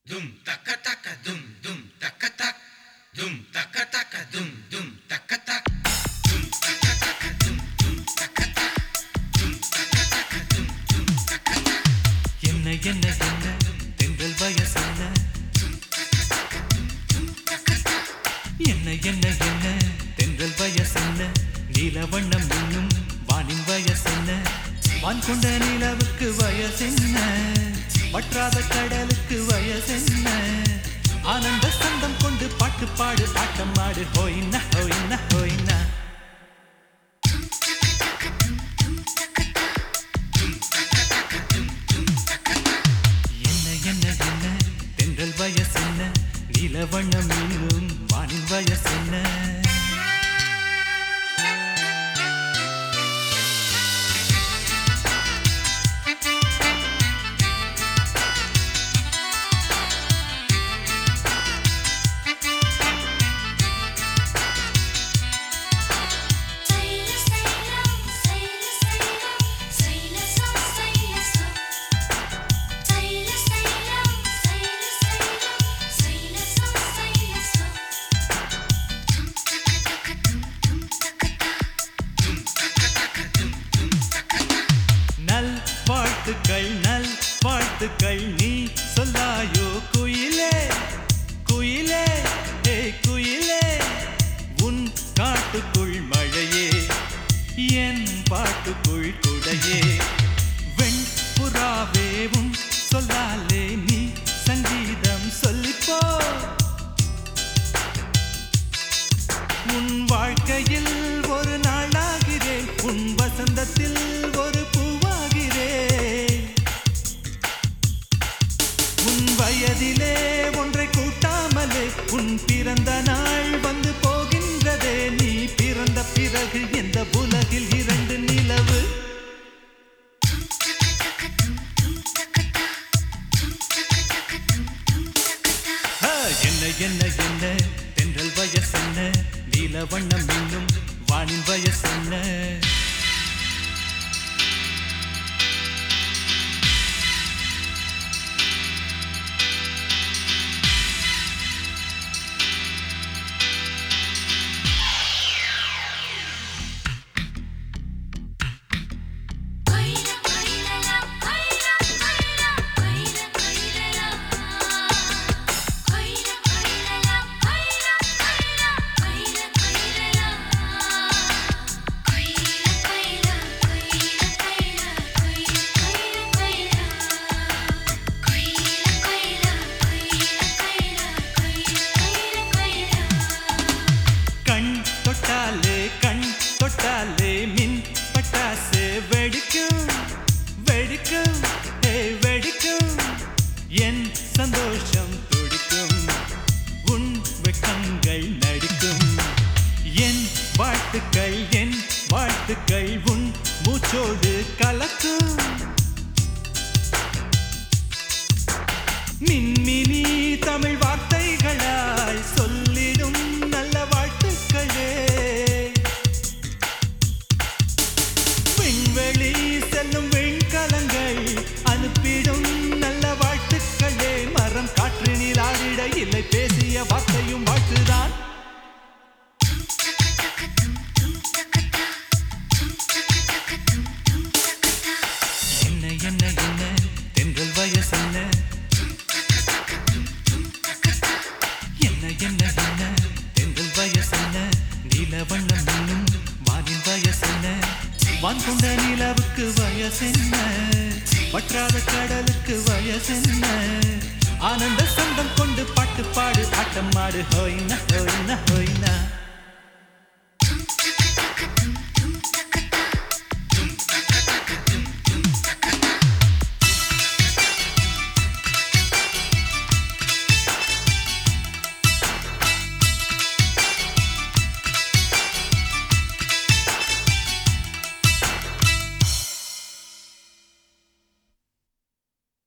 Dum taka taka dum dum taka tak dum taka taka dum dum taka tak dum taka taka dum dum taka tak dum taka taka dum dum taka tak என்ன என்ன என்ன தென்றல் வயசென்ன என்ன என்ன என்ன தென்றல் வயசென்ன நீல வண்ணம் இன்னும் வானின் வயசென்ன வான் கொண்ட நிலவுக்கு வயசென்ன வற்றாத கடலுக்கு வயசென்ன ஆனந்த சந்தம் கொண்டு பாட்டு பாடு ஆட்டம் ஆடு ஹோயின்னா ஹோயின்னா ஹோயின்னா என்ன என்ன என்ன தென்றல் வயசென்ன நீல வண்ணம் இன்னும் வானின் வயசென்ன நல் வாழ்த்துக்கள் நீ சொல்லாயோ குயிலே குயிலே ஏ குயிலே உன் காட்டுக்குள் மழையே என் பாட்டுக்குள் குடையே வெண்புறாவே உன் சொல்லாலே நீ சங்கீதம் சொல்லிப்போ உன் வாழ்க்கையில் ஒரு நாளாகிறேன் உன் வசந்தத்தில் ஒரு வயதிலே ஒன்றை கூட்டாமலே உன் பிறந்த நாள் வந்து போகின்றதே நீ பிறந்த பிறகு இந்த உலகில் இரண்டு நிலவு என்ன என்ன என்ன தென்றல் வயசென்ன நீல வண்ணம் இன்னும் வானின் வயசென்ன தொட்டாலே மின் பட்டாசு வெடிக்கும் வெடிக்கும் வெடிக்கும் என் சந்தோஷம் துடிக்கும் உன் வெட்கங்கள் நடிக்கும் என் வாழ்த்துக்கள் உன் மூச்சோடு கலக்கும் மின்மினி தமிழ் வார்த்தைகளாய் சொல்லிடும் நல்ல வாழ்த்துக்களே விண்வெளி செல்லும் விண்கலங்கள் அனுப்பிடும் நல்ல வாழ்த்துக்களே மரம் காற்றினில் ஆடிட இல்லை பேசிய வார்த்தையும் வாழ்த்துதான் என்ன என்ன என்ன தென்றல் வயசென்ன என்ன என்ன என்ன தென்றல் வயசென்ன நீல வண்ணம் இன்னும் வானின் வயசென்ன வான் கொண்ட நிலவுக்கு வயசென்ன வற்றாத கடலுக்கு வயசென்ன ஆனந்த சந்தம் கொண்டு பாட்டு பாடு ஆட்டம் ஆடு ஹோயினா ஹோயினா ஹோயினா